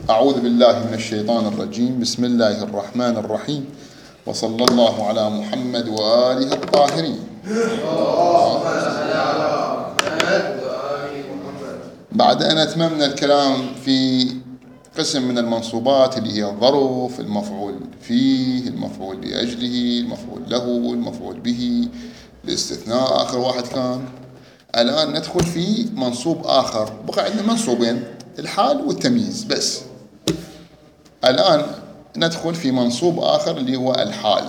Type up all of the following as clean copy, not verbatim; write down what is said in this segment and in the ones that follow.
أعوذ بالله من الشيطان الرجيم. بسم الله الرحمن الرحيم، وصلى الله على محمد وآله الطاهرين. بعد أن أتممنا الكلام في قسم من المنصوبات اللي هي الظرف، المفعول فيه، المفعول لأجله، المفعول له، المفعول به، الاستثناء آخر واحد كان. الآن ندخل في منصوب آخر، بقى عندنا منصوبين، الحال والتمييز بس. الآن ندخل في منصوب آخر اللي هو الحال.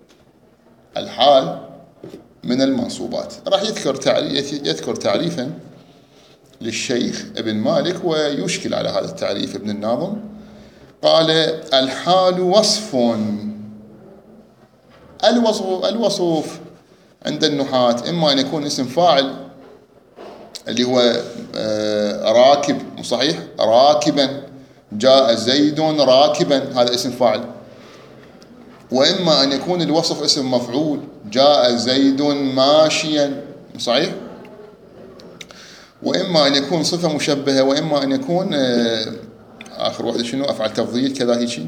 الحال من المنصوبات. راح يذكر تعريفا للشيخ ابن مالك ويشكل على هذا التعريف ابن الناظم. قال: الحال وصف. الوصف عند النحاة إما أن يكون اسم فاعل اللي هو راكب، صحيح، راكبا، جاء زيد راكبا، هذا اسم فاعل. وإما أن يكون الوصف اسم مفعول، جاء زيد ماشيا، صحيح. وإما أن يكون صفة مشبهة، وإما أن يكون آخر واحدة شنو؟ أفعل تفضيل كذا هيك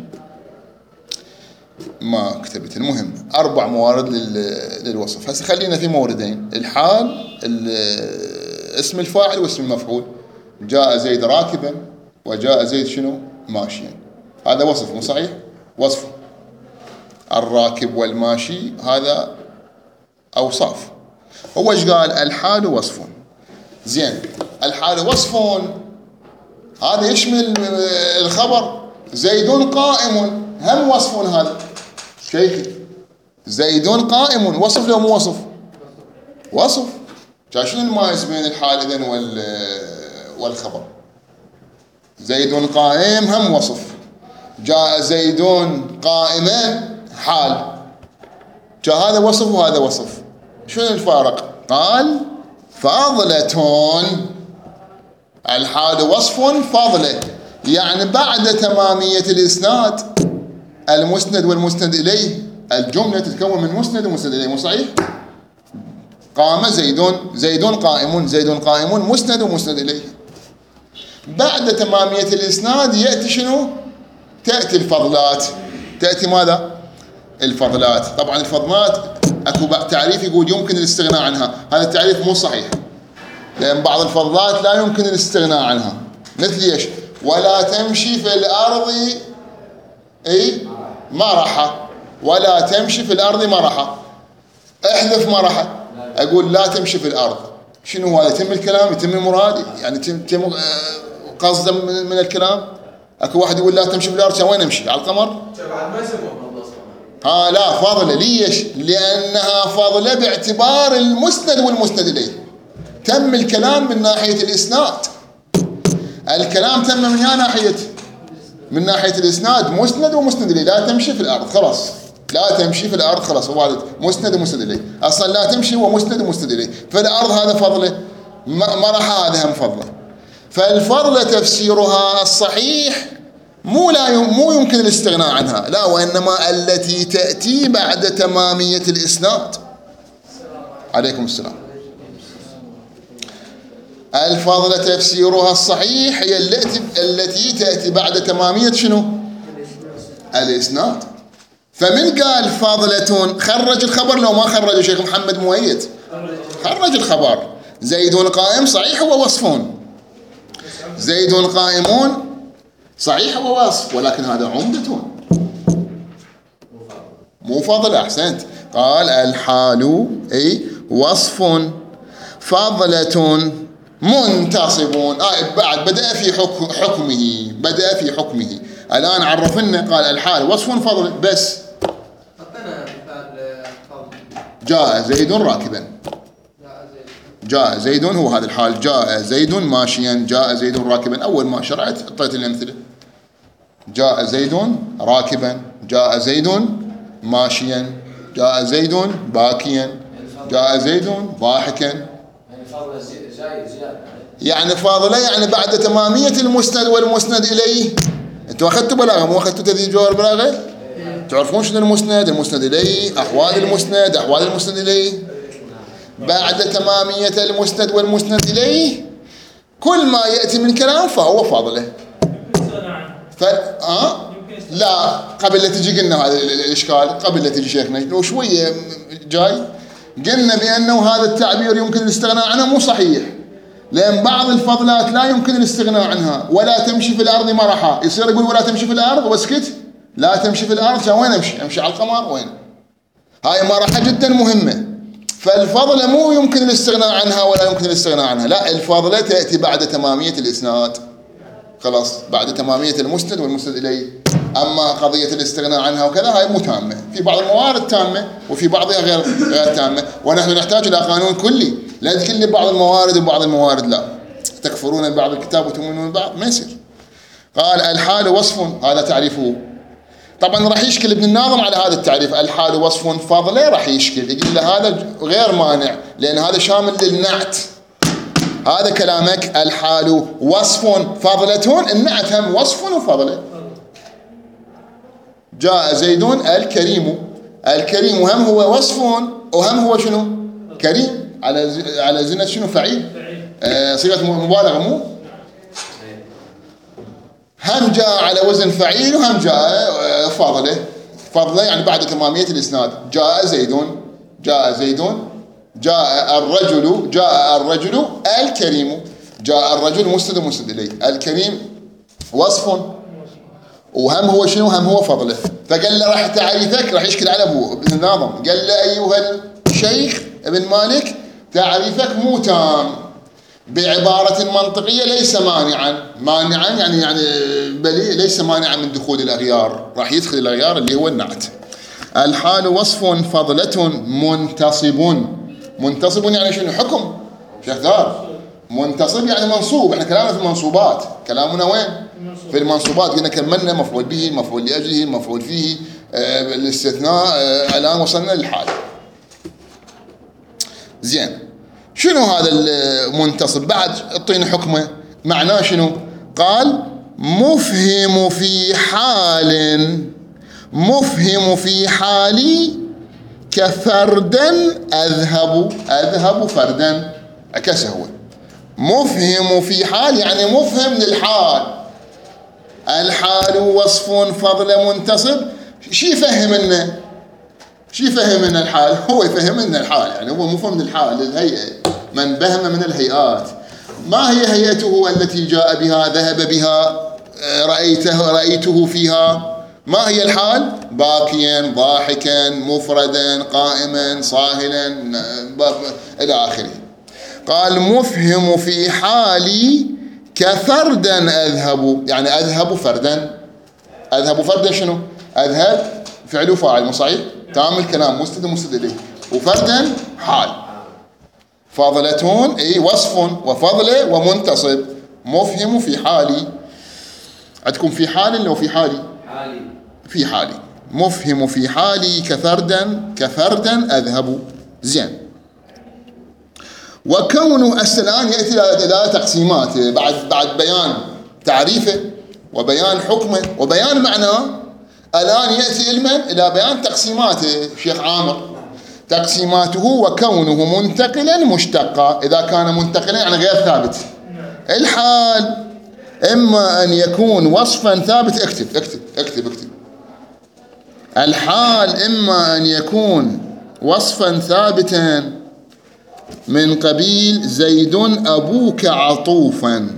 ما كتبت. المهم 4 موارد للوصف. هسه خلينا في موردين: الحال، اسم الفاعل واسم المفعول. جاء زيد راكبا وجاء زيد شنو؟ ماشيا. هذا وصف، مو صحيح؟ وصف. الراكب والماشي هذا أوصاف. هو ايش قال؟ الحال وصف. زين، الحال وصف هذا يشمل الخبر زيد قائم، هم وصف هذا شيخي. زيد قائم وصف لو مو وصف؟ وصف. شنو المايز بين الحال إذن والخبر؟ زيد قائم هم وصف، جاء زيد قائما حال. جاء هذا وصف وهذا وصف. شنو الفارق؟ قال: فاضلة. الحال وصف فاضلة، يعني بعد تمامية الإسناد، المسند والمسند إليه، الجملة تتكون من مسند ومسند إليه، مو صحيح؟ قام زيد، زيد قائم، زيد قائم، مسند ومسند إليه. بعد تمامية الإسناد يأتي شنو؟ تأتي الفضلات. تأتي ماذا؟ الفضلات. طبعا الفضلات أكو تعريف يقول يمكن الاستغناء عنها، هذا التعريف مو صحيح، لأن بعض الفضلات لا يمكن الاستغناء عنها. مثل ايش؟ ولا تمشي في الأرض مرحا، ولا تمشي في الأرض مرحا. احذف مرحا، أقول لا تمشي في الأرض. شنو هذا؟ يتم الكلام، يتم المراد، يعني يتم قصدا من الكلام. اكو واحد يقول لا تمشي في الأرض، وين امشي؟ على القمر؟ لا، فاضلة. ليش؟ لأنها فاضلة باعتبار المسند والمسند إليه. تم الكلام من ناحية الإسناد، الكلام تم من ناحية، من ناحية الإسناد، مسند ومسند إليه. لا تمشي في الأرض، خلاص، لا تمشي في الأرض، خلاص، هو هذا مسند ومسند إليه. أصلا لا تمشي هو مسند ومسند إليه. فالأرض هذا فضله، مرحة هذا هم فضله. فالفضلة تفسيرها الصحيح مو يمكن الاستغناء عنها، لا، وإنما التي تأتي بعد تمامية الإسناد. عليكم السلام. الفضلة تفسيرها الصحيح هي التي تأتي بعد تمامية شنو؟ الإسناد. فمن قال فضلة خرج الخبر لو ما خرج شيخ محمد مؤيد؟ خرج الخبر. زيد قائم صحيح هو وصف، زيد قائمون صحيح هو وصف، ولكن هذا عمدة مو فضلة. أحسنت. قال: الحال وصف فضلة منتصب. بعد بدأ في حكمه، بدأ في حكمه. الآن عرفنا، قال الحال وصف فضل بس. جاء زيد راكبا، جاء زيد، هو هذا الحال. جاء زيد ماشيا، جاء زيد راكبا. أول ما شرعت أعطيت الأمثلة: جاء زيد راكبا، جاء زيد ماشيا، جاء زيد باكيا، جاء زيد ضاحكا. يعني فاضلة، يعني بعد تمامية المسند والمسند إليه. أنتوا أخذتوا بلاغة مو أخذتوا تذييع جوهر بلاغة؟ تعرفون شنو المسند؟ المسند إليه، أحوال المسند، أحوال المسند إليه. بعد تمامية المسند والمسند إليه كل ما يأتي من كلام فهو فاضله. لا قبل لا تجي قلنا هذا الإشكال، قبل لا تجي شيخنا لو شوية جاي قلنا بأنه هذا التعبير يمكن الاستغناء عنه مو صحيح، لأن بعض الفضلات لا يمكن الاستغناء عنها. ولا تمشي في الأرض مرحا، يصير يقول ولا تمشي في الأرض واسكت، لا تمشي في الأرض، وين أمشي على القمر وين؟ هاي مرحة جدا مهمة. فالفضلة مو يمكن الاستغناء عنها ولا يمكن الاستغناء عنها، لا الفضلة تأتي بعد تمامية الإسناد، خلاص بعد تمامية المسند والمسند إليه. أما قضية الاستغناء عنها وكذا هاي مو تامة، في بعض الموارد تامة وفي بعضها غير تامة، ونحن نحتاج إلى قانون كلي، لا تكلي بعض الموارد وبعض الموارد لا، تكفرون ببعض الكتاب وتؤمنون ببعض، ما يصير. قال الحال وصف، هذا تعريفه. طبعا راح يشكل ابن الناظم على هذا التعريف، الحال وصف فضله، راح يشكل يقول له هذا غير مانع لأن هذا شامل للنعت. هذا كلامك الحال وصف فضلة، النعت هم وصف وفضلة. جاء زيد الكريم، الكريم هم هو وصف وهم هو شنو؟ كريم، على زنة شنو؟ فعيل، صيغة مبالغة مو؟ هم جاء على وزن فعيل وهم جاء فضلة يعني بعد تمامية الإسناد. جاء زيد جاء الرجل الكريم، جاء الرجل مسند إليه، الكريم وصف وهم هو شنو؟ هم هو فضله. فقال له راح تعريفك راح يشكل على ابن الناظم، قال له ايها الشيخ ابن مالك تعريفك مو تام، بعبارة منطقية ليس مانعا يعني بل ليس مانعا من دخول الأغيار، راح يدخل الأغيار اللي هو النعت. الحال وصف فضلة منتصب يعني شنو؟ حكم شيخ دار، منتصب يعني منصوب. احنا كلامنا في المنصوبات، كلامنا وين؟ في المنصوبات. قلنا كملنا مفعول به، مفعول لأجله، مفعول فيه، الاستثناء، الآن وصلنا للحال. زين، شنو هذا المنتصب؟ بعد اعطينا حكمه، معناه شنو؟ قال مفهم في حالي كفردا أذهب فردا، عكسه هو. مفهم في حال يعني مفهم للحال. الحال وصف فضل منتصب، شي يفهمنا الحال؟ هو يفهمنا الحال، يعني هو مفهم للحال للهيئة، من بهم من الهيئات. ما هي هيئته التي جاء بها ذهب بها رأيته فيها؟ ما هي الحال؟ باكيا ضاحكا مفردا قائما صاهلا إلى آخره. قال مفهم في حالي كفردا أذهب، يعني أذهب فردا شنو؟ أذهب فعل وفاعل مو صحيح؟ تمام الكلام، مسند إليه، وفردا حال. فاضلة أي وصف وفضلة ومنتصب. مفهم في حالي، عندكم في حال لو في حالي؟ في حالي. مفهم في حالي كفردا أذهب. زين، وكونه الآن يأتي إلى تقسيمات بعد بيان تعريفه وبيان حكمه وبيان معناه. الآن يأتي إلى بيان تقسيماته شيخ عامر. تقسيماته وكونه منتقلا مشتقا، إذا كان منتقلا يعني غير ثابت. الحال إما أن يكون وصفا ثابت، اكتب الحال إما أن يكون وصفا ثابتا من قبيل زيد أبوك عطوفا.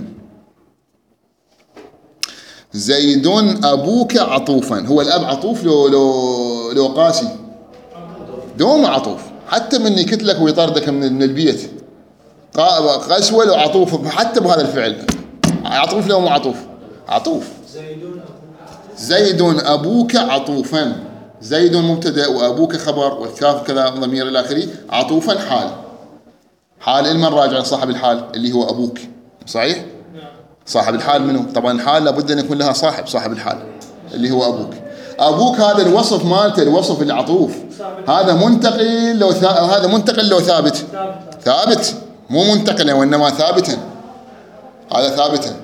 زيد أبوك عطوفا، هو الأب عطوف لو قاسي دوم عطوف، حتى من يكتلك ويطردك من البيت قسوة لو عطوف، حتى بهذا الفعل عطوف لو مو عطوف. زيد أبوك عطوفا، زيد مبتدأ وأبوك خبر والكاف كذا ضمير إلى آخره. عطوفا حال المن راجع صاحب الحال اللي هو أبوك، صحيح؟ صاحب الحال منه؟ طبعا الحال لابد أن يكون لها صاحب الحال اللي هو أبوك. هذا الوصف مالته، الوصف العطوف، هذا منتقل لو ثابت مو منتقلا وإنما ثابتا. هذا ثابتا.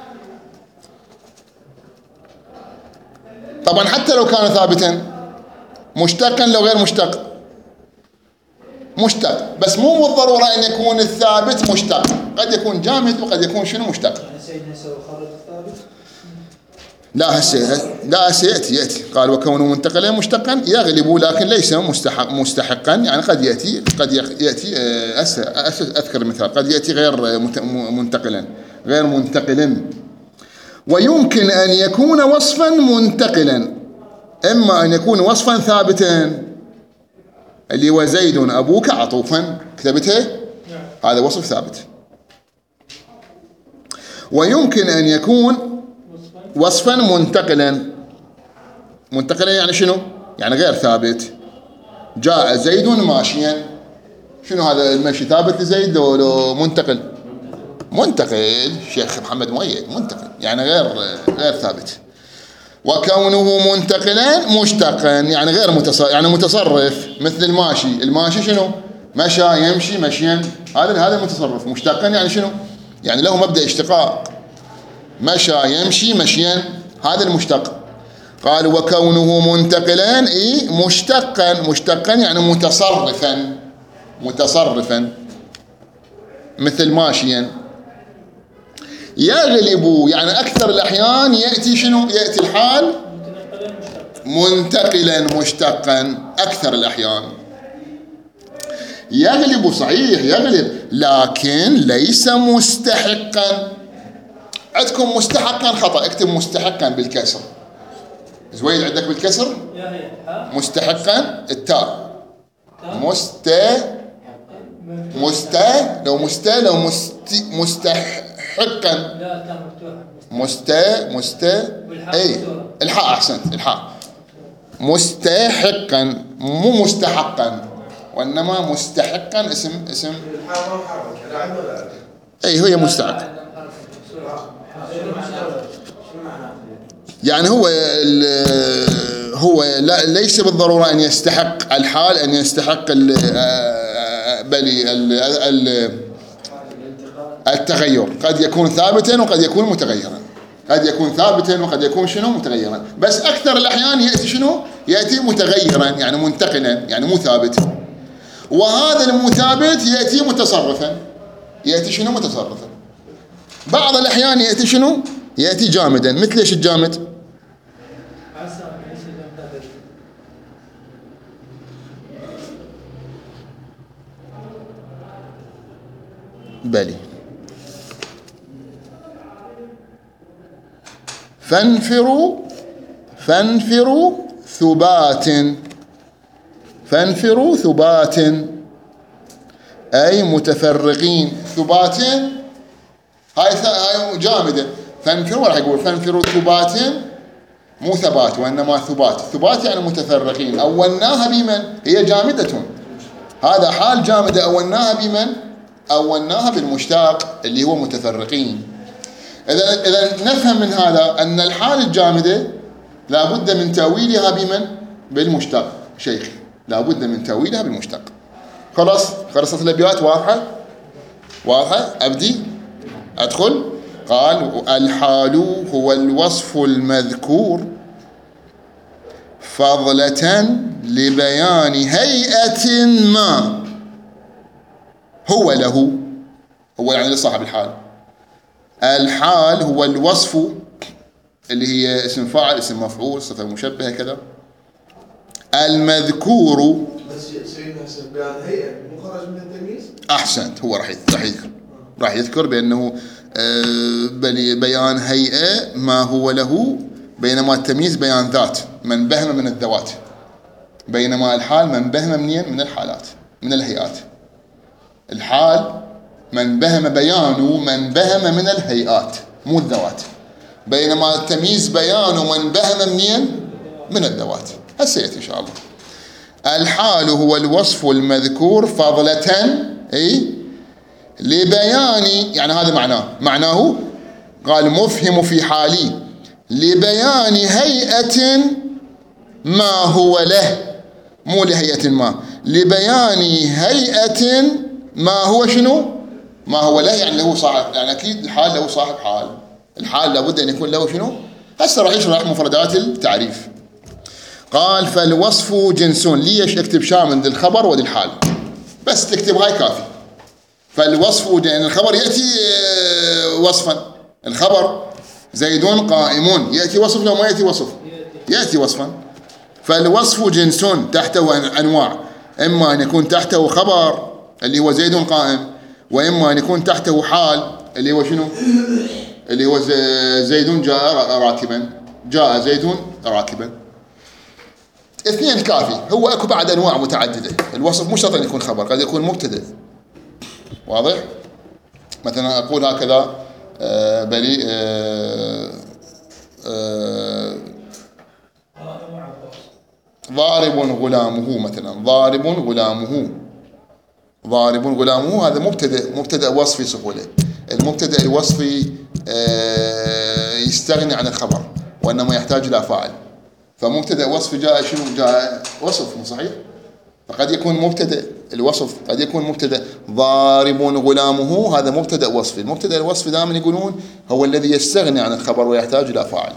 طبعا حتى لو كان ثابتا مشتقا لو غير مشتق بس مو بالضرورة أن يكون الثابت مشتق، قد يكون جامد وقد يكون شنو مشتق. سيدنا سوى خرج الثابت لا يأتي قال وكونه منتقلا مشتقا يغلب لكن ليس مستحقا، يعني قد يأتي أذكر مثال قد يأتي غير منتقلا غير منتقل. ويمكن أن يكون وصفا منتقلا، إما أن يكون وصفا ثابتا اللي هو زيد أبوك عطوفا، كتبته هذا وصف ثابت. ويمكن أن يكون وصفا منتقلا يعني شنو؟ يعني غير ثابت. جاء زيد ماشيا، شنو هذا المشي ثابت لزيد ولا منتقل؟ منتقل شيخ محمد مؤيد، منتقل يعني غير ثابت. وكونه منتقلا مشتقا يعني غير متصرف مثل الماشي شنو؟ مشى يمشي مشيا، هذا متصرف. مشتقا يعني شنو؟ يعني له مبدأ اشتقاق، مشى يمشي مشيا، هذا المشتق. قال وكونه منتقلا مشتقا يعني متصرفا مثل ماشيا. يغلب يعني أكثر الأحيان يأتي شنو؟ يأتي الحال منتقلا مشتقا أكثر الأحيان. يغلب صحيح يغلب لكن ليس مستحقا. عندكم مستحقا خطأ، اكتب مستحقا بالكسر. زويد عندك بالكسر مستحقا التاء لو مستحقا اي الحاء احسنت، الحاء مستحقا مو مستحقا، وانما مستحقا اسم اي هي مستحق. يعني هو ليس بالضرورة أن يستحق الحال أن يستحق التغير، قد يكون ثابتا وقد يكون متغيرا، قد يكون ثابتا وقد يكون شنو متغيرا، بس أكثر الأحيان يأتي شنو؟ يأتي متغيرا يعني منتقلا يعني مو ثابت. وهذا المو ثابت يأتي متصرفا، يأتي شنو متصرفا. بعض الأحيان يأتي شنو؟ يأتي جامدا. مثل ايش الجامد؟ بلي فانفروا ثبات أي متفرقين. ثبات هاي جامدة. فانفروا راح يقول فانفروا ثبات مو ثبات وإنما ثبات يعني متفرقين. أولناها بمن؟ هي جامدة، هذا حال جامدة. أولناها بمن؟ أولناها بالمشتاق اللي هو متفرقين. إذا نفهم من هذا أن الحال الجامدة لابد من تأويلها بمن؟ بالمشتاق. شيخي لابد من تأويلها بالمشتاق. خلصت الأبيات واضحة. أبدي أدخل. قال الحال هو الوصف المذكور فضلة لبيان هيئة ما هو له، هو يعني لصاحب الحال. الحال هو الوصف اللي هي اسم فاعل اسم مفعول صفة مشبهة كذا المذكور. بس سيدنا بيان هيئة مخرج من التمييز. أحسنت، هو راح يذكر بأنه بيان هيئة ما هو له، بينما التمييز بيان ذات من بهم من الذوات، بينما الحال من بهم من الحالات من الهيئات. الحال من بهم بيانه من بهم من الهيئات مو الذوات، بينما التمييز بيانه من بهم من الذوات. هسيت إن شاء الله. الحال هو الوصف المذكور فضلة لبيان، يعني هذا معناه قال مفهم في حالي لبيان هيئة ما هو له، مو لهيئة ما، لبيان هيئة ما هو شنو؟ ما هو له يعني له صاحب، يعني أكيد الحال له صاحب حال. الحال لابد أن يكون له شنو؟ هسه راح يشرح مفردات التعريف. قال فالوصف جنسون. ليش اكتب شامل للخبر وللحال؟ بس تكتب هاي كافي. فالوصف يعني الخبر يأتي وصفا، الخبر زيد قائم، يأتي وصف لو ما يأتي وصف؟ يأتي وصفا. فالوصف جنس تحته أنواع، إما أن يكون تحته خبر اللي هو زيد قائم، وإما أن يكون تحته حال اللي هو شنو؟ اللي هو زيد جاء راكبا، جاء زيد راكبا. اثنين كافي. هو اكو بعد انواع متعدده. الوصف مش شرط ان يكون خبر، قد يكون مبتدا. واضح؟ مثلا اقول هكذا بلي ضارب غلامه، مثلا ضارب غلامه، ضارب غلامه، هذا مبتدا وصفي سهوله. المبتدا الوصفي يستغني عن الخبر وانما يحتاج الى فاعل. فمبتدا وصفي جاء شنو؟ جاء وصف، مو صحيح؟ فقد يكون مبتدا الوصف، قد يكون مبتدا ضارب غلامه، هذا مبتدا وصفي. المبتدا الوصفي دائما يقولون هو الذي يستغني عن الخبر ويحتاج الى فاعل.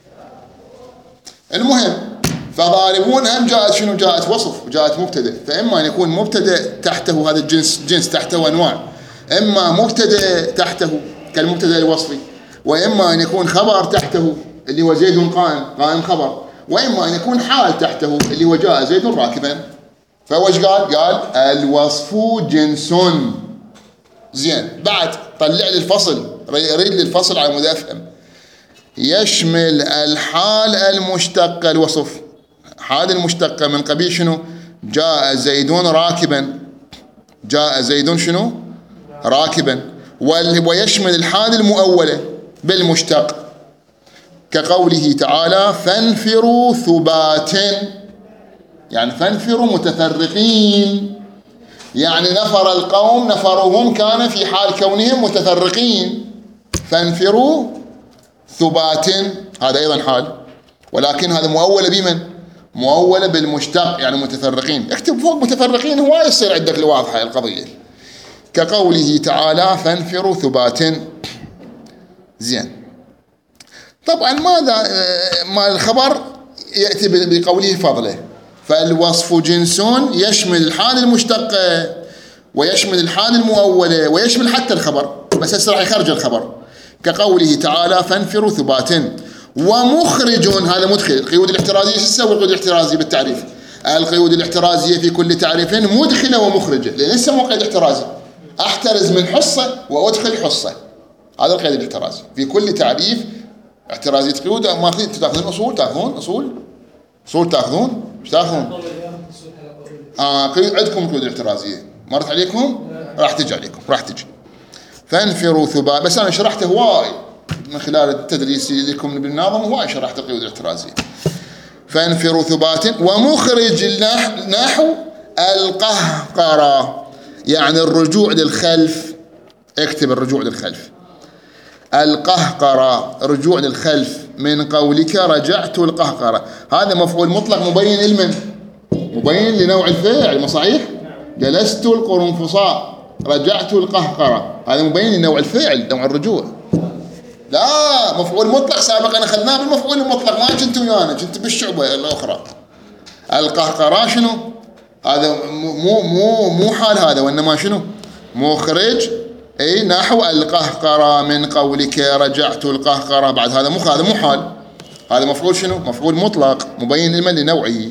المهم، فضاربون هم جاءت شنو؟ جاءت وصف وجاءت مبتدا. فاما ان يكون مبتدا تحته، هذا الجنس تحته انواع، اما مبتدا تحته كالمبتدا الوصفي، واما ان يكون خبر تحته اللي هو زيد قائم خبر، واما ان يكون حال تحته اللي هو جاء زيد راكبا. فوش قال الوصف جنس. زين، بعد طلع لي الفصل، يريد لي الفصل على مود افهم. يشمل الحال المشتقه الوصف، حال المشتقه من قبيل شنو؟ جاء زيد راكبا، جاء زيد شنو؟ راكبا. ويشمل الحال المؤوله بالمشتق، كقوله تعالى فانفروا ثبات، يعني فانفروا متفرقين، يعني نفر القوم نفرهم كان في حال كونهم متفرقين. فانفروا ثبات، هذا أيضا حال، ولكن هذا مؤولة بمن؟ مؤولة بالمشتق، يعني متفرقين. اكتب فوق متفرقين هو يصير عندك الواضحة القضية. كقوله تعالى فانفروا ثبات. زين، طبعا ماذا ما الخبر يأتي بقوله فضله. فالوصف جنس يشمل الحال المشتقة ويشمل الحال المؤولة ويشمل حتى الخبر، بس هسه راح يخرج الخبر. كقوله تعالى فانفروا ثبات. ومخرج، هذا مدخل. القيود الاحترازية، شو تسوي القيود الاحترازية بالتعريف؟ القيود الاحترازية في كل تعريف مدخلة ومخرجة، لأن لسه مو قيد احترازي. أحترز من حصة وأدخل حصة، هذا القيد الاحترازي في كل تعريف. احترازية قيود ما تاخذون أصول، تاخذون أصول تاخذون، ايش تاخذون؟ عندكم قيود احترازية مرت عليكم؟ راح تجي عليكم، راح تجي. فانفروا ثبات، بس أنا شرحته هواي من خلال التدريس لكم بالناظم، هواي شرحت القيود الاحترازية. فانفروا ثبات. ومخرج نحو القهقرة، يعني الرجوع للخلف. اكتب الرجوع للخلف. القهقرة رجوع للخلف، من قولك رجعت القهقرة، هذا مفعول مطلق مبين لمن؟ مبين لنوع الفعل، ما صحيح؟ جلست القرنفصاء، رجعت القهقرة، هذا مبين لنوع الفعل، نوع الرجوع. لا، مفعول مطلق سابقا أخذناه بالمفعول المطلق، ما كنت ويانا، كنت بالشعبة الأخرى. القهقرة شنو؟ هذا مو حال هذا، وإنما شنو؟ مخرج، أي نحو القهقرة، من قولك رجعت القهقرة، بعد هذا مو حال، هذا مفعول شنو؟ مفعول مطلق مبين لمن؟ لنوعه.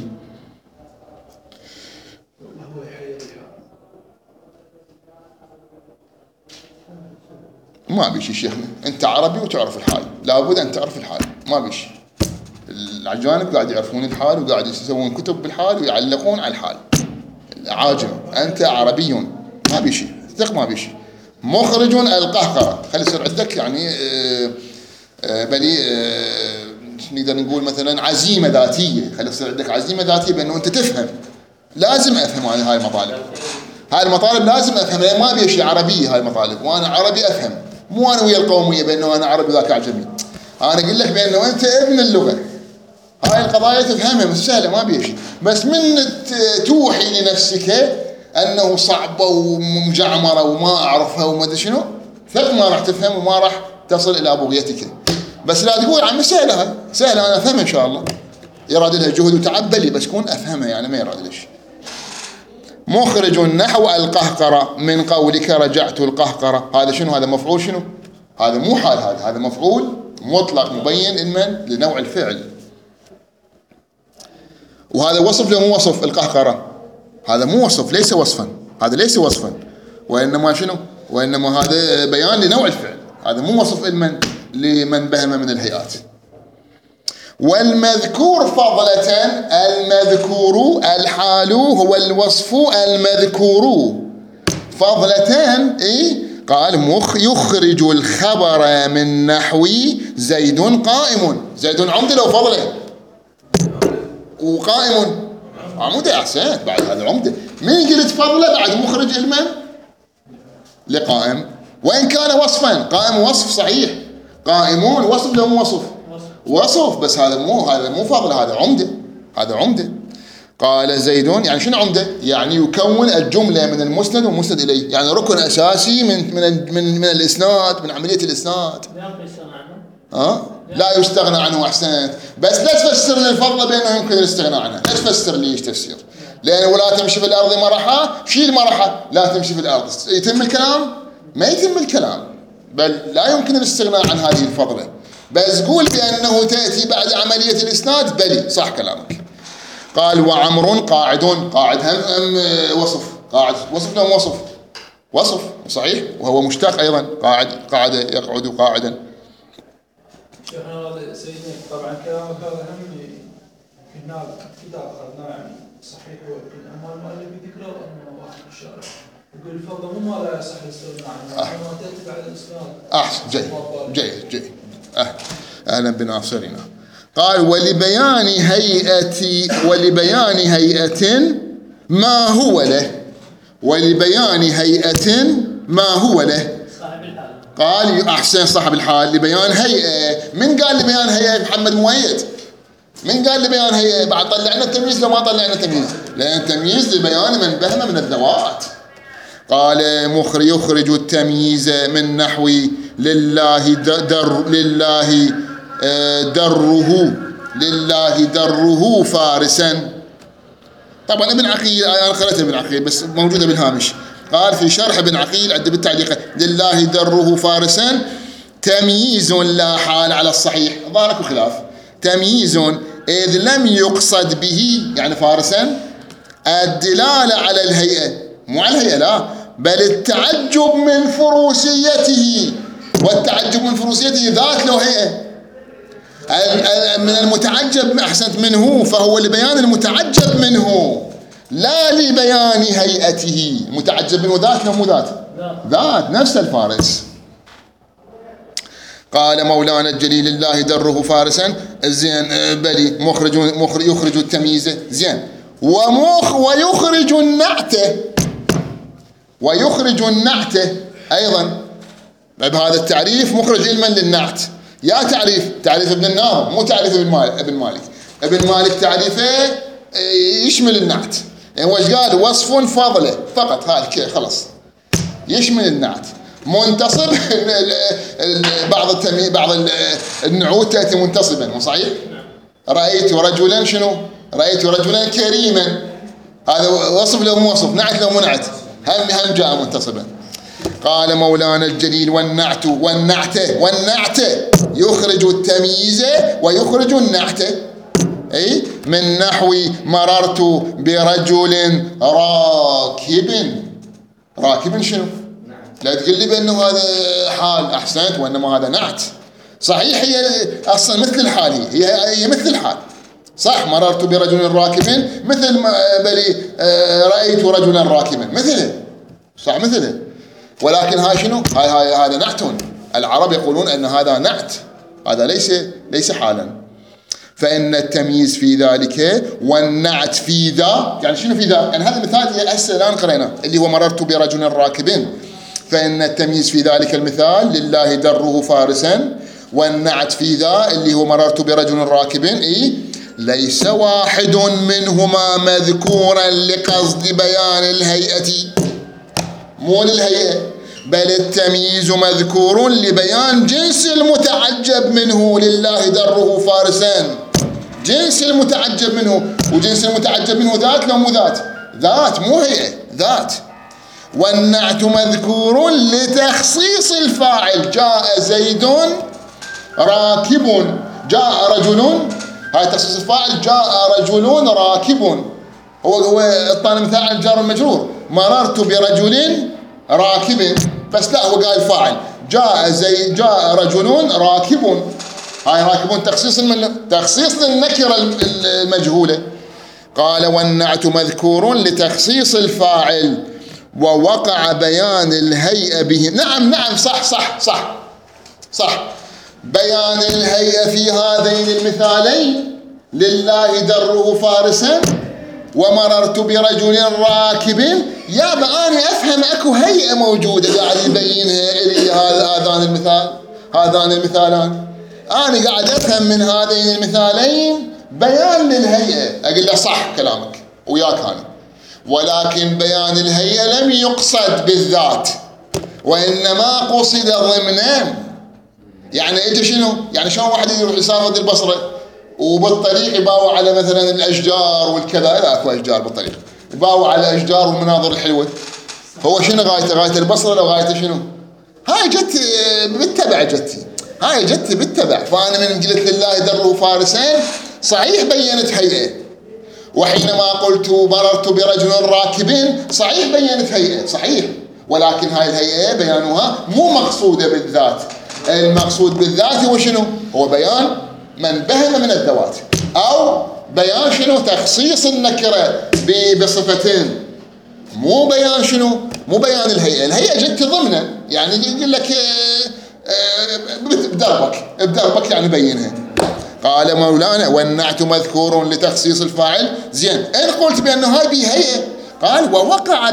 ما بيشي شيخنا، انت عربي وتعرف الحال، لابد ان تعرف الحال، ما بيشي. الأجانب قاعد يعرفون الحال وقاعد يسوون كتب بالحال ويعلقون على الحال. العاجم، انت عربي، ما بيشي، ثق ما بيشي. مخرج القهقرة، خلي يصير عندك يعني بلي نقدر نقول مثلا عزيمة ذاتية، خلي يصير عندك عزيمة ذاتية بأنه أنت تفهم. لازم أفهم هاي المطالب، هاي المطالب لازم أفهم، لأن ما بيشي عربية هاي المطالب، وأنا عربي أفهم، مو أنا ويا القومية بأنه أنا عربي ذاك أعجمي. أنا أقول لك بأنه أنت ابن اللغة، هاي القضايا تفهمها مش سهلة، ما بيشي، بس من توحي لنفسك أنه صعبة ومجعمرة وما أعرفها وما أدري شنو، ثق ما راح تفهم وما راح تصل إلى بغيتك. بس لا تقول عمي سهلة، هاي سهلة أنا أفهمها إن شاء الله، يراد لها جهد وتعب بلي، بس كون أفهمها يعني ما يراد ليش. مخرج نحو القهقرة، من قولك رجعت القهقرة، هذا شنو؟ هذا مفعول شنو؟ هذا مو حال، هذا مفعول مطلق مبين لنوع الفعل. وهذا وصف لو مو وصف القهقرة، هذا مو وصف، ليس وصفا، هذا ليس وصفا، وإنما شنو؟ وإنما هذا بيان لنوع الفعل، هذا مو وصف لمن بهم من الهيئات. والمذكور فضلة، المذكور الحال هو الوصف المذكور فضلة. قال يخرج الخبر من نحو زيد قائم. زيد عمدة لو فضله، وقائم عمودة. أحسنت، بعد هذا عمدة. من قلت فضله بعد مخرج المن لقائم، وإن كان وصفا. قائم وصف صحيح، قائمون وصف لو مو وصف، وصف بس هذا مو فضل، هذا عمدة، هذا عمدة. قال زيد يعني شنو عمدة؟ يعني يكون الجملة من المسند والمسند إليه، يعني ركن أساسي من الإسناد، من عملية الإسناد. لا يستغنى عنه. أحسنت، بس لا تفسر للفضل بأنه يمكن الاستغناء عنه، لا تفسر ليش تفسير، لأنه ولا تمشي في الأرض مرحا، شيل مرحا، لا تمشي في الأرض. يتم الكلام؟ ما يتم الكلام، بل لا يمكن الاستغناء عن هذه الفضلة. بس قول بأنه تأتي بعد عملية الإسناد، بلي صح كلامك. قال وعمر قاعد. قاعد هم وصف، قاعد وصف لهم وصف، وصف صحيح، وهو مشتق أيضا. قاعد يقعد قاعدا. هذا سيدنا طبعا كلامك هذا هم في النار كتاب أخذناه يعني صحيح، أما المؤلف ذكره أنه واحد الشارع يقول الفضل مو لا يصح الاستغناء عنه، ما تأتي بعد الإسناد. أحسن، جيد. أهلا بناصرنا. قال ولبيان هيئة ما هو له، ولبيان هيئة ما هو له. قال أحسن صاحب الحال لبيان هيئة. من قال لبيان هيئة؟ محمد مؤيد. من قال لبيان هيئة؟ بعد طلعنا التمييز لو ما طلعنا التمييز، لأن التمييز لبيان من بهم من الذوات. قال يخرج التمييز من نحو لله دره فارسا. طبعا ابن عقيل، أنا قرأت ابن عقيل بس موجودة بالهامش. قال في شرح ابن عقيل عند بالتعليق لله دره فارسا تمييز لا حال على الصحيح. ظاهرك خلاف. تمييز إذ لم يقصد به يعني فارسا الدلالة على الهيئة، مو على الهيئة لا، بل التعجب من فروسيته، والتعجب من فروسيته ذات له هيئة. من المتعجب أحسنت منه، فهو لبيان المتعجب منه لا لبيان هيئته. متعجب منه ذات له مو ذات نفس الفارس. قال مولانا الجليل الله دره فارسا زين بلي يخرج التمييز زين ويخرج النعت أيضا بهذا التعريف مخرج علما للنعت. يا تعريف ابن الناظم مو تعريف ابن مالك. ابن مالك تعريفه يشمل النعت، يعني وش قال؟ وصف فضله فقط، هذا خلاص يشمل النعت. منتصب بعض النعوت تأتي منتصبا، مو صحيح؟ رأيت رجلا شنو؟ رأيت رجلا كريما، هذا وصف لو مو وصف، نعت لو مو نعت، هم جاء منتصبا. قال مولانا الجليل والنعت يخرج التمييز ويخرج النعت. أي من نحو مررت برجل راكب شنو؟ لا تقول لي بأنه هذا حال. أحسنت، وإنما هذا نعت. صحيح هي أصلا مثل الحال، هي مثل الحال صح. مررت برجل راكب مثل بلي رأيت رجلا راكبا مثله صح مثله، ولكن هاي شنو؟ هذا نعت. العرب يقولون أن هذا نعت، هذا ليس حالا. فإن التمييز في ذلك والنعت في ذا، يعني شنو في ذا؟ يعني هذا مثال هسه الآن قريناه اللي هو مررت برجل راكب. فإن التمييز في ذلك المثال لله دره فارسا، والنعت في ذا اللي هو مررت برجل راكب ليس واحد منهما مذكورا لقصد بيان الهيئة، مو للهيئة، بل التمييز مذكور لبيان جنس المتعجب منه. لله دره فارسا جنس المتعجب منه، وجنس المتعجب منه ذات لو مو ذات مو هيئة، ذات. والنعت مذكور لتخصيص الفاعل. جاء زيد راكب. جاء رجل، هاي تخصيص الفاعل، جاء رجل راكب، هو اعطانا مثال على الجار والمجرور، مررت برجل راكب، بس لا هو قال فاعل، جاء رجل راكب، هاي راكب تخصيص للنكرة المجهولة. قال والنعت مذكور لتخصيص الفاعل ووقع بيان الهيئة به. نعم صح. بيان الهيئة في هذين المثالين، لله دره فارسا ومررت برجل راكب. يا أنا أفهم أكو هيئة موجودة قاعد يبينها لي هذان المثالان، أنا قاعد أفهم من هذين المثالين بيان للهيئة. أقول له صح كلامك وياك أنا، ولكن بيان الهيئة لم يقصد بالذات، وإنما قصد ضمنا. يعني أنت شنو؟ يعني شلون واحد يروح يسافر البصرة وبالطريق يباوع على مثلا الأشجار والكذا، لا أكو أشجار بالطريق، يباوع على الأشجار والمناظر الحلوة، هو شنو غايته البصرة لو غايته شنو؟ هاي جت بالتبع، هاي جت بالتبع. فأنا من قلت لله دره فارسين صحيح بينت هيئة، وحينما قلت مررت برجل راكب صحيح بينت هيئة صحيح، ولكن هاي الهيئة بيانها مو مقصودة بالذات. المقصود بالذات هو شنو؟ هو بيان من بهم من الذوات، أو بيان شنو؟ تخصيص النكرة بصفتين، مو بيان شنو؟ مو بيان الهيئة. الهيئة جت ضمنا، يعني يقول لك بدربك يعني بينها. قال مولانا والنعت مذكور لتخصيص الفاعل. زين، إن قلت بأنه هذه هيئة، قال ووقع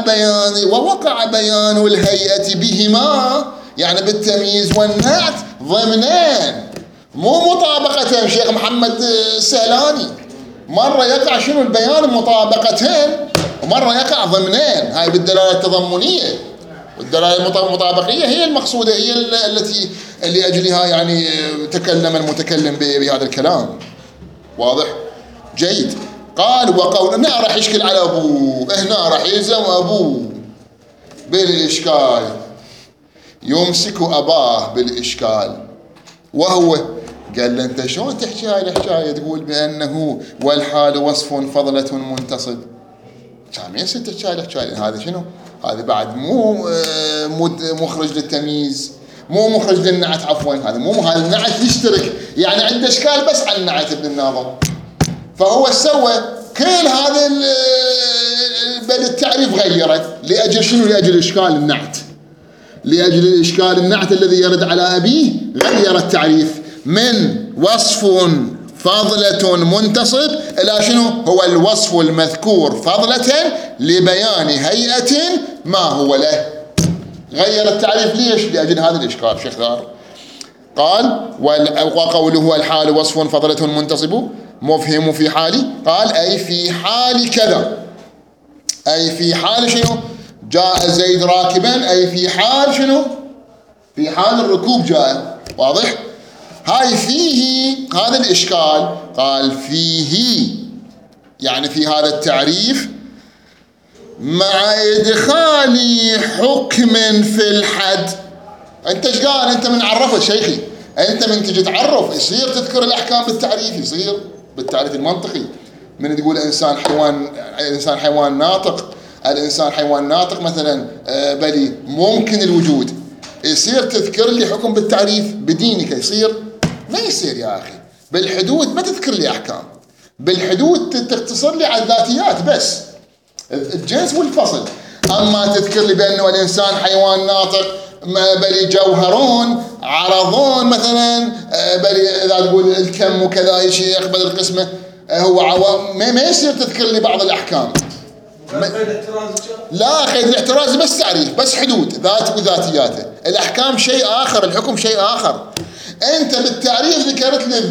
بيان الهيئة بهما، يعني بالتمييز والنعت ضمنان، مو مطابقة. شيخ محمد السهلاني مرة يقع شنو البيان مطابقتين، ومرة يقع ضمنان، هاي بالدلالة التضمنية، والدلالة المطابقية هي المقصودة، هي التي لأجلها يعني تكلم المتكلم بهذا الكلام. واضح؟ جيد. قال وقول، هنا راح يشكل على أبوه، هنا راح يلزم أبوه بالإشكال، يمسك أباه بالإشكال. وهو قال له أنت شلون تحكي هاي الحكاية تقول بأنه والحال وصف فضلة منتصب؟ كان ما يصير تحكي هاي الحكاية، هذا شنو؟ هذا بعد مو مخرج للتمييز، مو مخرج للنعت عفوا، هذا مو هذا النعت يشترك، يعني عنده إشكال بس عن النعت ابن الناظم. فهو سوى كل هذا بل التعريف غيره لأجل شنو؟ لأجل إشكال النعت، لأجل إشكال النعت الذي يرد على أبيه، غير التعريف من وصف فضلة منتصب إلى شنو؟ هو الوصف المذكور فضلة لبيان هيئة ما هو له. غير التعريف ليش؟ لأجل هذا الإشكال. شيخ دار قال وقوله الحال وصف فضلة منتصب مفهم في حالي، قال أي في حال كذا، أي في حال شنو؟ جاء زيد راكبا، أي في حال شنو؟ في حال الركوب جاء. واضح؟ هاي فيه هذا الإشكال. قال فيه يعني في هذا التعريف مع إدخال حكم في الحد. أنت إيش قال؟ أنت من عرفت شيخي، أنت من تجي تعرف يصير تذكر الأحكام بالتعريف، يصير بالتعريف المنطقي. من تقول الإنسان حيوان ناطق، الإنسان حيوان ناطق مثلا بلي ممكن الوجود، يصير تذكر لي حكم بالتعريف بدينك، يصير ما يصير يا أخي. بالحدود ما تذكر لي أحكام، بالحدود تختصر لي على الذاتيات بس، الجنس والفصل. أما تذكر لي بأنه الإنسان حيوان ناطق بلي جوهرون عرضون مثلا، بلي إذا تقول الكم وكذا يا شيخ بدل القسمة هو عوام، ما يصير تذكر لي بعض الأحكام. لا قيد الاحتراز بس تعريف، بس حدود ذات وذاتياته. الأحكام شيء آخر، الحكم شيء آخر. أنت بالتعريف ذكرت لي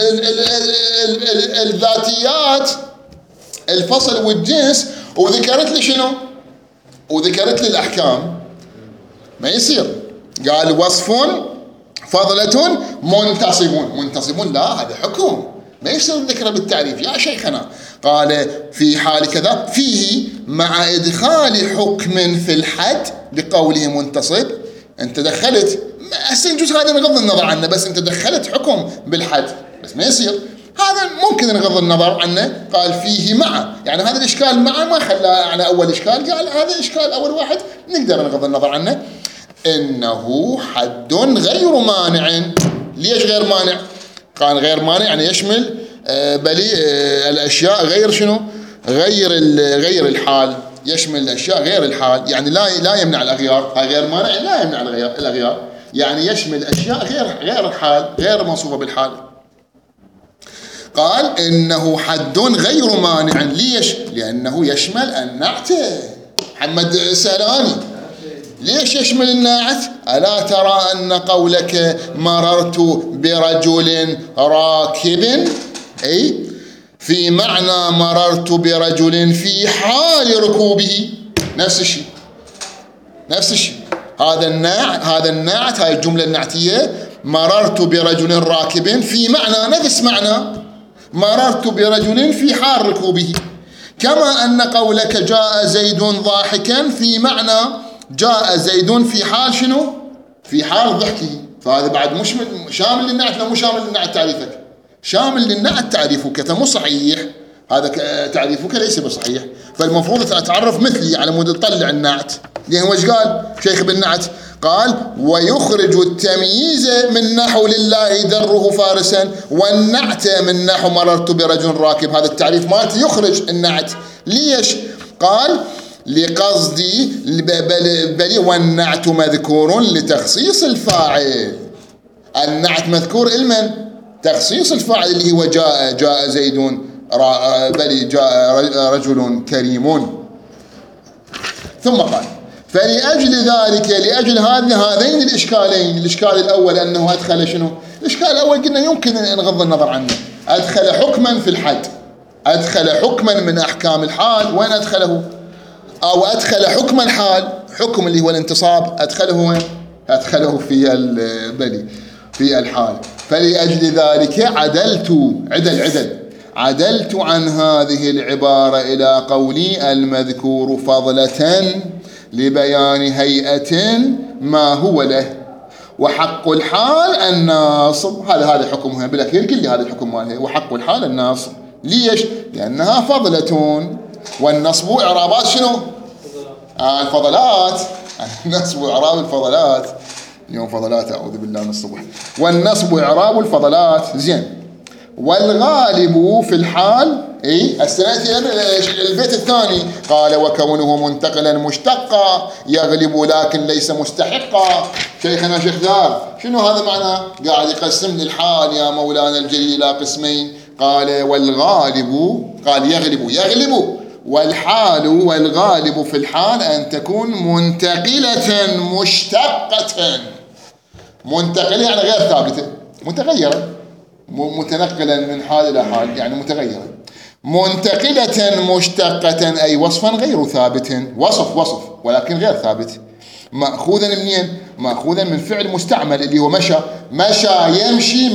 الذاتيات الفصل والجنس، وذكرت لي شنو؟ وذكرت لي الأحكام. ما يصير. قال وصف فضلة منتصبون، لا هذا حكم ما يصير ذكره بالتعريف يا شيخنا. قال في حال كذا فيه مع إدخال حكم في الحد بقوله منتصب. أنت دخلت هسه يجوز هذا نغض النظر عنه، بس أنت دخلت حكم بالحد، بس ما يصير هذا ممكن نغض النظر عنه. قال فيه مع، يعني هذا الإشكال مع ما خلى يعني أول إشكال، قال هذا إشكال أول واحد نقدر نغض النظر عنه. إنه حد غير مانع. ليش غير مانع؟ قال غير مانع يعني يشمل بلي الأشياء غير شنو؟ غير الحال، يشمل الأشياء غير الحال، يعني لا يمنع الأغيار. هاي غير مانع لا يمنع الأغيار، يعني يشمل أشياء غير الحال، غير موصوفة بالحال. قال إنه حد غير مانع. ليش؟ لأنه يشمل النعت. محمد سألاني ليش يشمل الناعت؟ ألا ترى أن قولك مررت برجل راكب، أي في معنى مررت برجل في حال ركوبه، نفس الشيء. هذا الناعت، هاي الجملة النعتية مررت برجل راكب في معنى نفس معنى مررت برجل في حال ركوبه. كما أن قولك جاء زيد ضاحكا في معنى جاء زيد في حال شنو؟ في حال ضحكه. فهذا بعد مش شامل للنعت، لو مو شامل للنعت تعريفك، شامل للنعت تعريفك، فمو صحيح هذا تعريفك ليس بصحيح. فالمفروض أتعرف مثلي على مود تطلع النعت. لأن وش قال شيخ بالنعت؟ قال ويخرج التمييز من نحو لله دره فارسا، والنعت من نحو مررت برجل راكب. هذا التعريف مالته يخرج النعت. ليش؟ قال لقصدي بل والنعت مذكور لتخصيص الفاعل. النعت مذكور لمن؟ تخصيص الفاعل اللي هو جاء زيد بل جاء رجل كريم. ثم قال فلأجل ذلك، لأجل هذين الإشكالين، الإشكال الأول أنه أدخل شنو؟ الإشكال الأول قلنا يمكن نغض النظر عنه، أدخل حكما في الحد، أدخل حكما من أحكام الحال. وين أدخله؟ أو أدخل حكم الحال، حكم اللي هو الانتصاب، أدخله وين؟ أدخله في الحال. فلأجل ذلك عدلت عن هذه العبارة إلى قولي المذكور فضلة لبيان هيئة ما هو له، وحق الحال الناصب. هذا حكمها بالأخير، قل لي هذا الحكم مالها. وحق الحال الناصب. ليش؟ لأنها فضلة، والنصب إعرابات شنو؟ الفضلات. النصب إعراب الفضلات. اليوم فضلات أعوذ بالله من الصبح. والنصب إعراب الفضلات. زين. والغالب في الحال السنة البيت الثاني قال وكونه منتقلا مشتقا يغلب لكن ليس مستحقا. شيخنا شيخ دار شنو هذا معناه؟ قاعد يقسم لي الحال يا مولانا الجليل إلى قسمين. قال والغالب، قال يغلب والحال والغالب في الحال أن تكون منتقلة مشتقة. منتقلة يعني غير ثابتة، متغيرة، متنقلا من حال إلى حال يعني متغيرة. منتقلة مشتقة أي وصفا غير ثابت، وصف ولكن غير ثابت. مأخوذا منين؟ مأخوذا من فعل مستعمل اللي هو مشى يمشي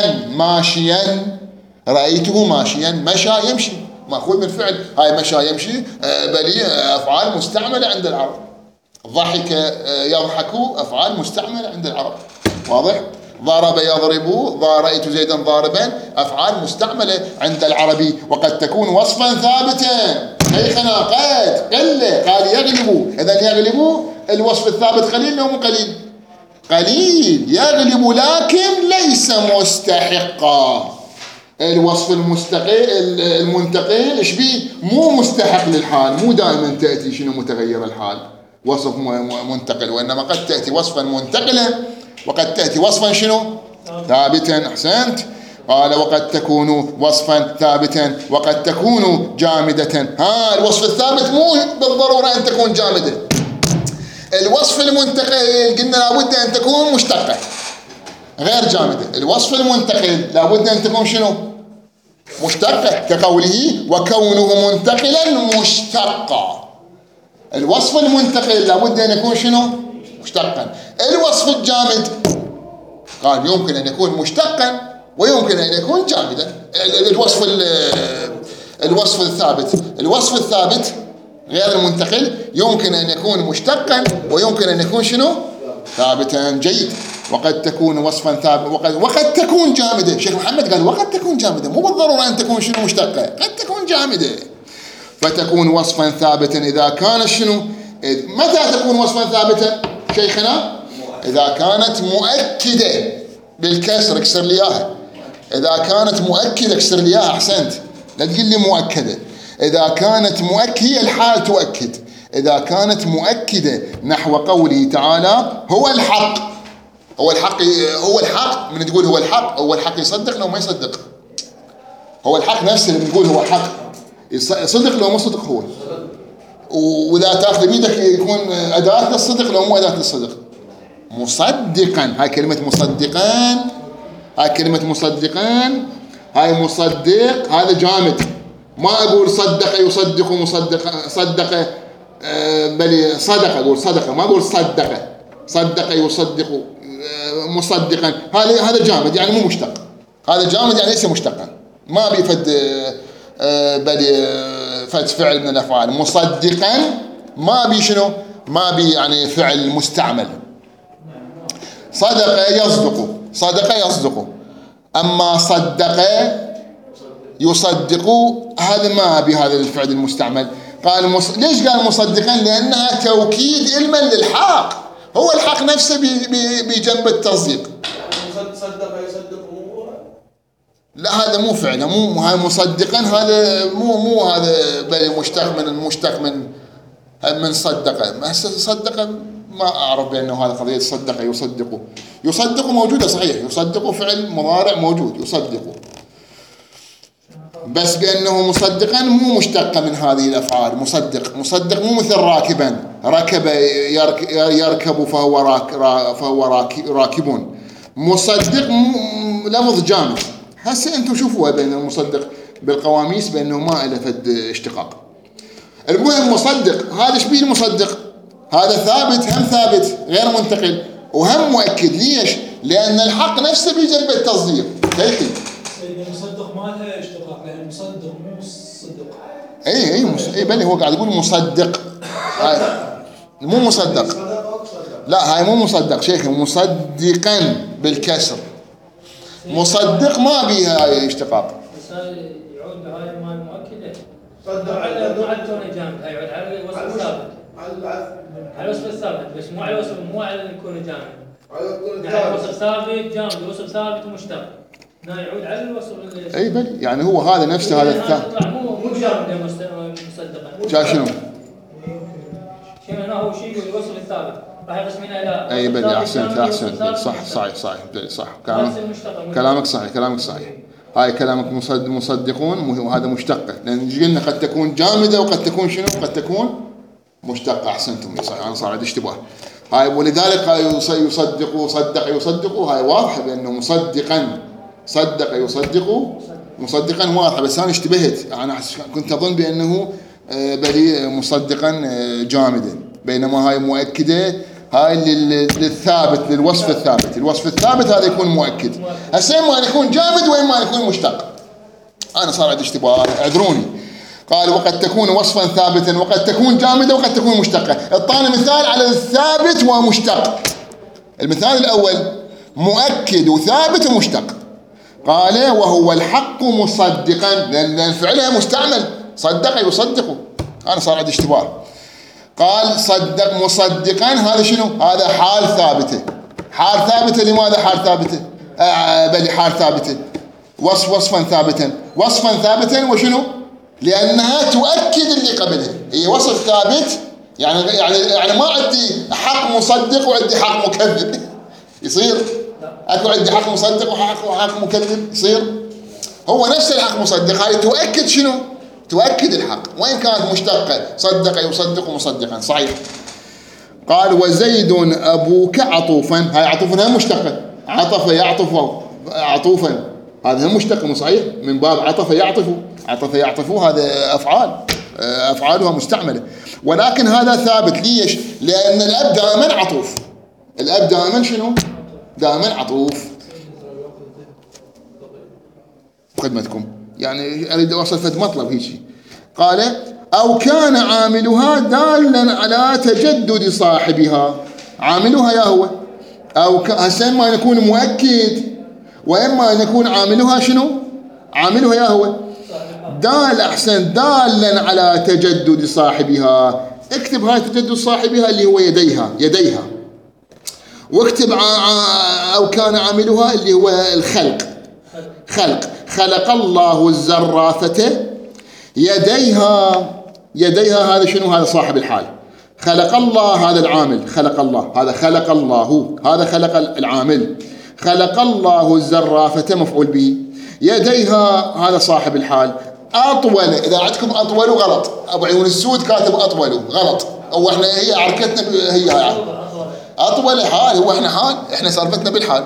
ماشيا، رأيته ماشيا، مشى يمشي، مأخوذ من فعل. هاي مشى يمشي بلي أفعال مستعملة عند العرب. ضحك يضحك أفعال مستعملة عند العرب، واضح؟ ضرب يضرب، رأيت زيدا ضاربا، أفعال مستعملة عند العربي، وقد تكون وصفا ثابتا. شيخنا قل قال يغلب. إذا يغلب الوصف الثابت قليل أو مو قليل؟ قليل. يغلب لكن ليس مستحقا. الوصف المنتقل ايش بيه؟ مو مستحق للحال، مو دائما تأتي شنو متغير الحال وصف منتقل، وإنما قد تأتي وصفا منتقلا وقد تأتي وصفا شنو؟ ثابتا. أحسنت. قال وقد تكون وصفا ثابتا وقد تكون جامدة. الوصف الثابت مو بالضرورة أن تكون جامدة. الوصف المنتقل قلنا لابد أن تكون مشتقة غير جامدة. الوصف المنتقل لابد أن تكون شنو؟ مشتقة، كقوله وكونه منتقلا مشتقا. الوصف المنتقل لابد أن يكون شنو؟ مشتقا. الوصف الجامد قال يمكن أن يكون مشتقا ويمكن أن يكون جامدا. الوصف الثابت غير المنتقل يمكن أن يكون مشتقا ويمكن أن يكون شنو؟ ثابتا. جيد. وقد تكون وصفا ثابتا، وقد تكون جامدة. شيخ محمد قال وقد تكون جامدة، مو بالضرورة أن تكون شنو مشتقة، قد تكون جامدة. فتكون وصفا ثابتا إذا كان شنو، متى تكون وصفا ثابتا شيخنا؟ إذا كانت مؤكدة بالكسر، اكسر لي إياها. إذا كانت مؤكدة اكسر لي إياها، أحسنت، لا تقول لي مؤكدة. إذا كانت مؤكدة، هي الحال تؤكد. إذا كانت مؤكدة نحو قوله تعالى هو الحق. هو الحق، هو الحق، من تقول هو الحق، هو الحق يصدق لو ما يصدق. هو الحق نفسه اللي بنقول هو حق، يصدق لو ما صدق هو. وإذا تأخذ بيدك يكون أداة للصدق لو مو أداة للصدق. مصدقا، هاي كلمة مصدقان، هاي كلمة مصدقان، هاي مصدق، هذا جامد. ما أقول صدق يصدق مصدق، صدق بل صدق، أقول صدق، ما أقول صدق. صدق يصدق مصدقا، هذا جامد يعني مو مشتق. هذا جامد يعني ليس مشتقا، ما بيفد بل فد فعل من الأفعال. مصدقا ما بي شنو، ما بي يعني فعل مستعمل. صدق يصدق، صدق يصدق. أما صدق يصدق هذا ما بهذا الفعل المستعمل. قال ليش قال مصدقا؟ لأنها توكيد علما للحق. هو الحق نفسه بجنب التصديق. صدق يصدق لا هذا مو فعله، مو هاي مصدقا، هذا مو هذا بل مشتق من صدق. صدق ما أعرف بأنه هذا قضية صدق يصدق. يصدق موجودة صحيح، يصدق فعل مضارع موجود يصدق، بس بأنه مصدقا مو مشتق من هذه الأفعال. مصدق مو مثل راكبا، ركب يركب فهو راكب. مصدق لفظ جامد. هسه أنتم شوفوها بين المصدق بالقواميس بأنه ما له فد اشتقاق. المهم مصدق هذا ايش بيه؟ المصدق هذا ثابت، هم ثابت غير منتقل وهم مؤكد. ليش؟ لأن الحق نفسه بيجلب التصديق. كيف؟ المصدق ما له اشتقاق، لأن المصدق مو صدق. اي بل هو قاعد يقول مصدق، مو مصدق. لا هاي مو مصدق شيخ، مصدقا بالكسر. مصدق ما بيها اشتقاق. بس يعود هاي مال مؤكده. صدق على كونه جامد، هاي يعود على الوصف الثابت. على الوصف الثابت، بس مو على الوصف، مو على كونه جامد. يعني الوصف ثابت جامد، الوصف ثابت ومشتق. لا يعود على الوصف. اي بل يعني هو هذا نفسه هذا الثابت. مو جامد مصدقا. شاف شنو؟ شنو هنا هو شيء الوصف الثابت. راح يقسمينها الى اي بل احسنت صح كلامك صحيح. هاي كلامك مصدقون وهذا مشتقه، لان قلنا قد تكون جامده وقد تكون شنو؟ قد تكون مشتقه. احسنتم صح، انا صار عندي اشتباه. هاي ولذلك هاي صدق يصدق، هاي واضحه بانه مصدقا صدق يصدق مصدقا واضحه. بس انا اشتبهت، انا كنت اظن بانه بلي مصدقا جامدا، بينما هاي مؤكده. هاي للثابت، للوصف الثابت. الوصف الثابت هذا يكون مؤكد. هسه ما يكون جامد وين ما يكون مشتق. انا صار عندي اشتباه، اعذروني. قال وقد تكون وصفا ثابتا وقد تكون جامده وقد تكون مشتقه. اعطانا مثال على الثابت ومشتق. المثال الاول مؤكد وثابت ومشتق. قال وهو الحق مصدقا، لان فعلها مستعمل. صدق يصدق، انا صار عندي اشتباه. قال صدق مصدقا، هذا شنو؟ هذا حال ثابته. حال ثابته لماذا حال ثابته؟ بل حال ثابته. وصفا ثابتا وشنو؟ لأنها تؤكد اللي قبلها. هي وصف ثابت، يعني ما عندي حق مصدق وعندي حق مكذب. يصير؟ اكو عندي حق مصدق وحق مكذب؟ يصير؟ هو نفس الحق مصدق، هاي تؤكد شنو؟ تؤكد الحق وإن كانت مشتقة. صدق يصدق مصدقا، صحيح. قال وزيد أبوك عطوفا، هاي عطوفا هم مشتقة. عطف يعطف عطوفا، هذا هم مشتقة صحيح، من باب عطف يعطف هذا أفعالها مستعملة. ولكن هذا ثابت. ليش؟ لأن الأب دائما عطوف. الأب دائما شنو؟ دائما عطوف. خدمتكم يعني أريد أوصل فد مطلب هيك. قال أو كان عاملها دالا على تجدد صاحبها. عاملها يا هو أو هسه إما أن يكون مؤكد وإما أن يكون عاملها شنو؟ عاملها يا هو دال أحسن دالا على تجدد صاحبها. اكتب هاي تجدد صاحبها اللي هو يديها واكتب أو كان عاملها اللي هو الخلق. خلق الله الزرافة يديها هذا شنو؟ هذا صاحب الحال. خلق الله هذا العامل، خلق الله هذا خلق الله هذا خلق العامل. خلق الله الزرافة مفعول به. يديها هذا صاحب الحال. أطول، إذا عندكم أطول غلط، أبو عيون السود كاتب أطول غلط، أو إحنا هي عركتنا هي أطول حال، هو إحنا سالفتنا بالحال.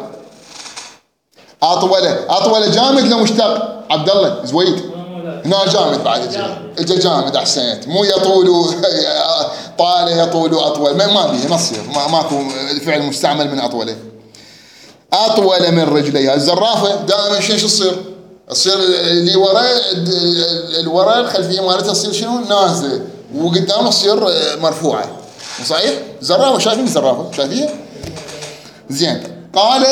أطول جامد لو مشتق عبد الله زويد هنا جامد بعد اجى جامد احسنت، مو يطول طال يطول اطول، ما به ما تصير، ماكو الفعل مستعمل من اطوله. اطول من رجليها. الزرافه دائما شو تصير؟ تصير اللي وراء الخلفيه مالتها تصير شنو؟ نازله، وقدامها تصير مرفوعه. صحيح؟ زرافه شايفين الزرافه؟ شايفيها؟ زين. قال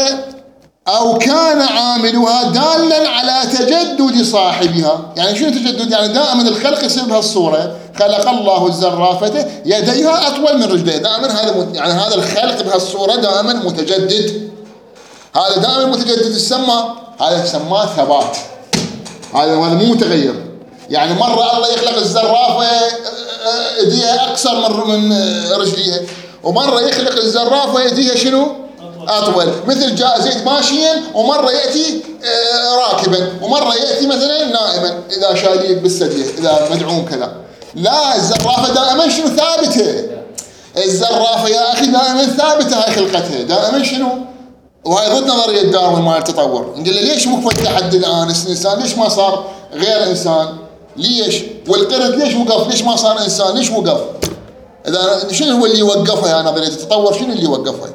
أو كان عاملها دالا على تجدد صاحبها. يعني شنو تجدد؟ يعني دائما الخلق يصير بهالصورة. خلق الله الزرافة يديها أطول من رجليها. دائما هذا يعني هذا الخلق بهالصورة دائما متجدد. هذا دائما متجدد هذا سماه ثبات. هذا مو متغير. يعني مرة الله يخلق الزرافة يديها أقصر من رجليها، ومرة يخلق الزرافة يديها شنو؟ أطول. مثل جاء زيد ماشيا، ومرة يأتي راكبا، ومرة يأتي مثلا نائما إذا شايل بالثدية، إذا مدعوم كذا. لا، الزرافة دائما شنو؟ ثابتة. الزرافة يا أخي دائما ثابتة، هاي خلقتها دائما شنو؟ وهاي ضد نظرية داروين مال التطور. نقول له ليش مو التحدي الآن؟ الإنسان ليش ما صار غير إنسان؟ ليش؟ والقرد ليش وقف؟ ليش ما صار إنسان؟ ليش وقف؟ إذا شنو هو اللي وقفها يا نظرية التطور؟ شنو اللي وقفها؟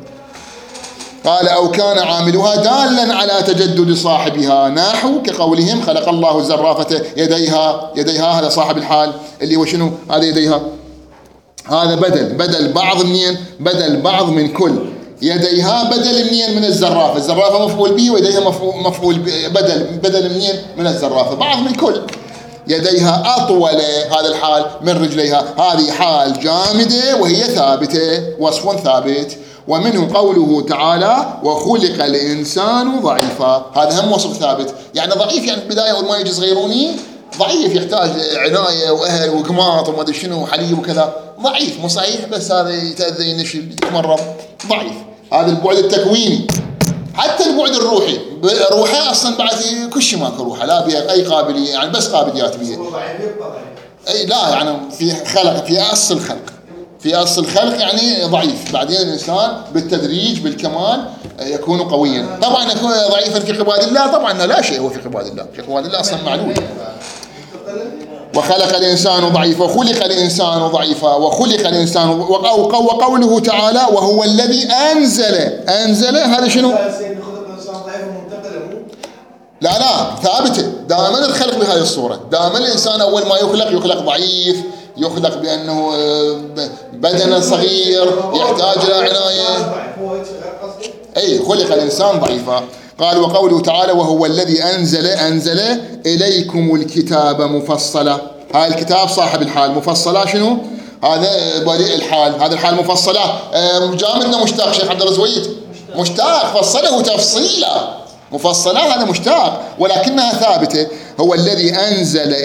قال أو كان عاملها دالا على تجدد صاحبها، نحو كقولهم خلق الله الزرافة يديها هذا صاحب الحال اللي هو شنو؟ هذا يديها. هذا بدل بعض منين؟ بدل بعض من كل. يديها بدل منين؟ من الزرافة. الزرافة مفعول به، ويديها مفعول بدل منين؟ من الزرافة. بعض من كل. يديها أطول هذا الحال من رجليها. هذه حال جامدة وهي ثابتة، وصف ثابت. ومنه قوله تعالى وخلق الإنسان ضعيفا. هذا هم وصف ثابت. يعني ضعيف، يعني البداية أول ما يجي صغيروني ضعيف، يحتاج عناية وأهل وقماط وما أدري شنو وحليب وكذا. ضعيف مو صحيح، بس هذا يتأذى ينشل يتمرض. ضعيف. هذا البعد التكويني. حتى البعد الروحي، روحه أصلا بعد كل شيء ماكو روحه، لا بها أي قابلية، يعني بس قابليات بها. أي لا، يعني في خلق، في أصل الخلق، في أصل الخلق يعني ضعيف. بعدين الإنسان بالتدريج بالكمال يكون قويا. طبعا يكون ضعيفا في عباد الله، طبعا لا شيء هو في عباد الله، في عباد الله أصلا معلوم. وخلق الإنسان ضعيفا، وخلق الإنسان ضعيفا، وخلق الإنسان. وقوله تعالى وهو الذي أنزل هذا شنو؟ لا ثابتة دائما الخلق بهذه الصورة. دائما الإنسان أول ما يخلق ضعيف، يخلق بأنه بدنا صغير يحتاج إلى عناية. أي خلق الإنسان ضعيفا. قال وقوله تعالى وهو الذي أنزل إليكم الكتاب مفصلا. هاي الكتاب صاحب الحال. مفصلا شنو؟ هذا بريء الحال، هذا الحال مفصلا. جامدنا مشتاق شيخ عبد الله زويد، مشتاق فصله تفصيلا. مفصلا هذا مشتاق، ولكنها ثابتة. هو الذي أنزل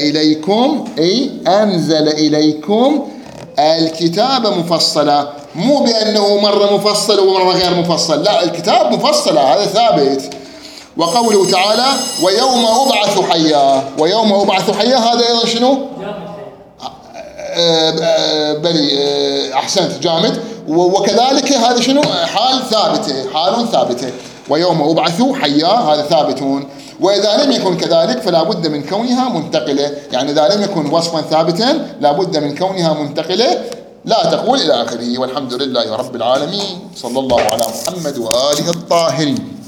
إليكم الكتاب مفصلا. مو بأنه مرة مفصل ومرة غير مفصل، لا، الكتاب مفصلا، هذا ثابت. وقوله تعالى ويوم أبعث حيا، هذا أيضا شنو؟ بلي أحسنت، جامد. وكذلك هذا شنو؟ حال ثابتة. ويوم أبعث حيا هذا ثابتون. وإذا لم يكن كذلك فلا بد من كونها منتقلة. يعني إذا لم يكن وصفا ثابتا لا بد من كونها منتقلة. لا تقول إلى آخره. والحمد لله رب العالمين، صلى الله على محمد وآله الطاهرين.